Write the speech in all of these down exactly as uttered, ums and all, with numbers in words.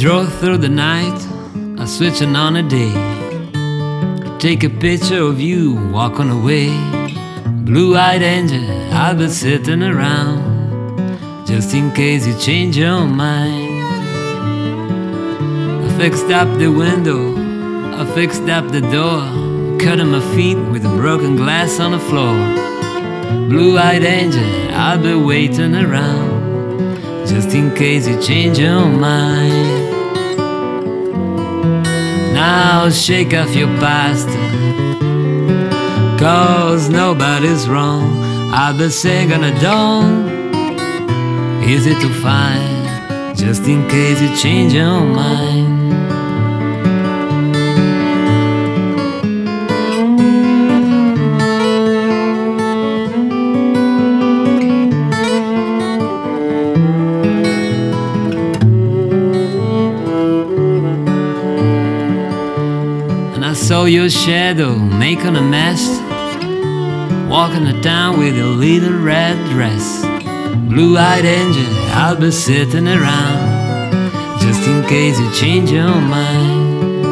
drove through the night, I switching on a day. Take a picture of you walking away. Blue-eyed angel, I'll be sitting around just in case you change your mind. I fixed up the window, I fixed up the door, cutting my feet with a broken glass on the floor. Blue-eyed angel, I'll be waiting around just in case you change your mind. Now shake off your past, cause nobody's wrong. I'll be singing a dawn, easy to find, just in case you change your mind. I saw your shadow making a mess, walking the town with your little red dress. Blue-eyed angel, I'll be sitting around just in case you change your mind.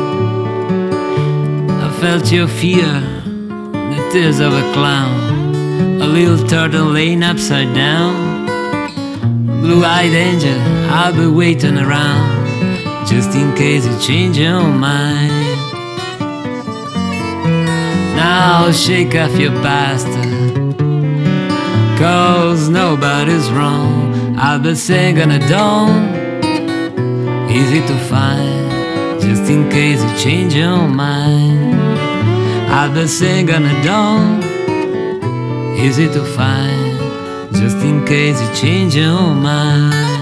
I felt your fear, the tears of a clown, a little turtle laying upside down. Blue-eyed angel, I'll be waiting around just in case you change your mind. Now shake off your past, cause nobody's wrong. I'll be singing a dawn, easy to find, just in case you change your mind. I'll be singing a dawn, easy to find, just in case you change your mind.